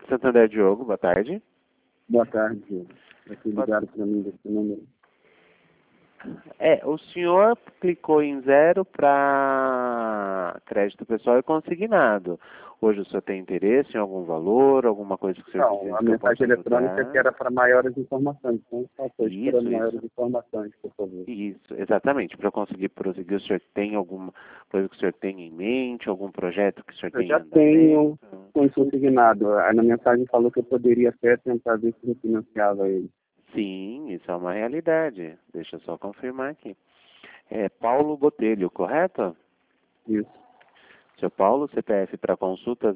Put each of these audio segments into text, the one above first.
Santander Diogo, boa tarde. Boa tarde, Diogo. Aqui ligaram para mim desse número. O senhor clicou em 0 para crédito pessoal e consignado. Hoje o senhor tem interesse em algum valor, alguma coisa que o senhor precisa? Não, a mensagem eletrônica que era para maiores informações. Então, só estou esperando maiores informações, por favor. Isso, exatamente. Para conseguir prosseguir, o senhor tem alguma coisa que o senhor tem em mente, algum projeto que o senhor tem em andamento? Eu já tenho com consignado. Aí na mensagem falou que eu poderia até tentar ver se refinanciava ele. Sim, isso é uma realidade. Deixa eu só confirmar aqui. É Paulo Botelho, correto? Isso. Seu Paulo, CPF para consulta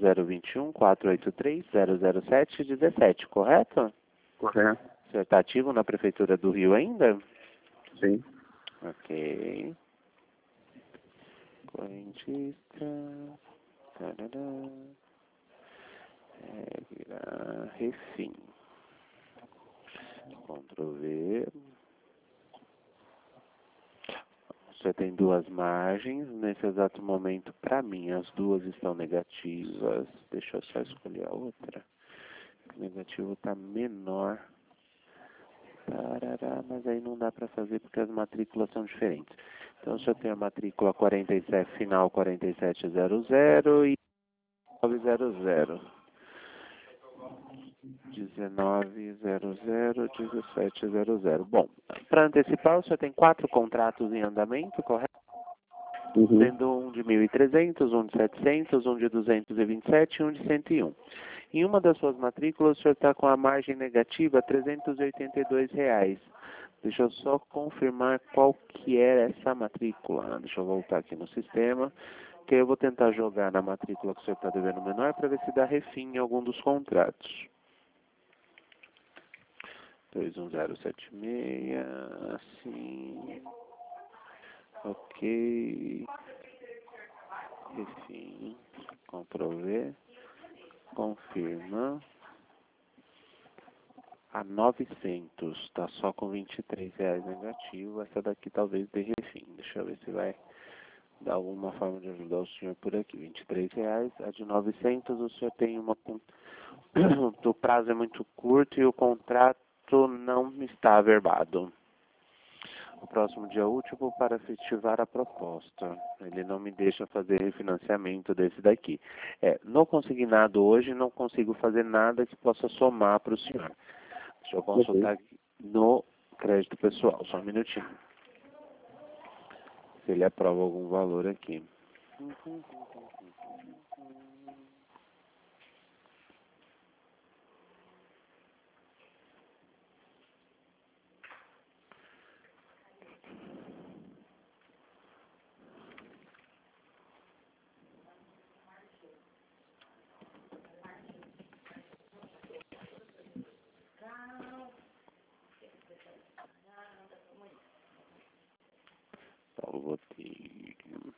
021-483-007-17, correto? Correto. O senhor está ativo na Prefeitura do Rio ainda? Sim. Ok. Correntista. Tarará. Refim. Ctrl V. Você tem duas margens. Nesse exato momento, para mim, as duas estão negativas. Deixa eu só escolher a outra. O negativo está menor. Tarará, mas aí não dá para fazer porque as matrículas são diferentes. Então, se eu tenho a matrícula 47, final 4700 e 900. 1900, 1700. Bom, para antecipar, o senhor tem 4 contratos em andamento, correto? Sendo um de 1.300, um de 700, um de 227 e um de 101. Em uma das suas matrículas, o senhor está com a margem negativa R$ 382. Deixa eu só confirmar qual que era essa matrícula. Deixa eu voltar aqui no sistema, que eu vou tentar jogar na matrícula que o senhor está devendo menor para ver se dá refim em algum dos contratos. 21076, assim, ok, refim, Ctrl V, confirma, a 900, está só com R$ 23 negativo, essa daqui talvez dê refim, deixa eu ver se vai dar alguma forma de ajudar o senhor por aqui, R$ 23, a de 900 o senhor tem uma, o prazo é muito curto e o contrato não está averbado. O próximo dia útil para efetivar a proposta. Ele não me deixa fazer refinanciamento desse daqui. No consignado hoje não consigo fazer nada que possa somar para o senhor. Deixa eu consultar aqui no crédito pessoal, só um minutinho. Se ele aprova algum valor aqui. Paulo Botelho.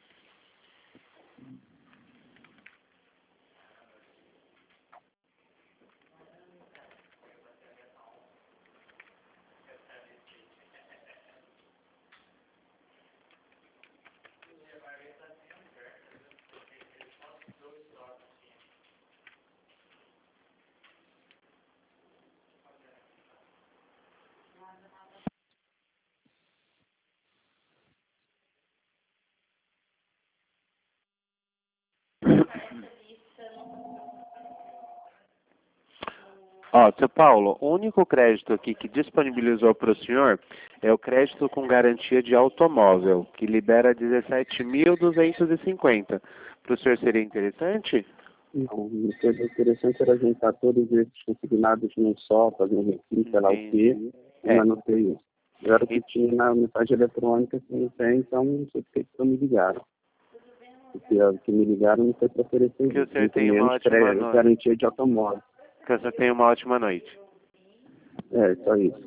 Seu Paulo, o único crédito aqui que disponibilizou para o senhor é o crédito com garantia de automóvel, que libera 17.250. Para o senhor seria interessante? Não, o interessante era juntar todos esses consignados num só, fazer um refim, sei lá o quê, mas não sei isso. Eu era o que tinha na mensagem eletrônica, que não tem, então não sei porque que me ligaram. Porque o que me ligaram não foi para oferecer isso. Que o senhor tenha uma ótima noite. Garantia de automóvel. Que o senhor tenha uma ótima noite. Só isso.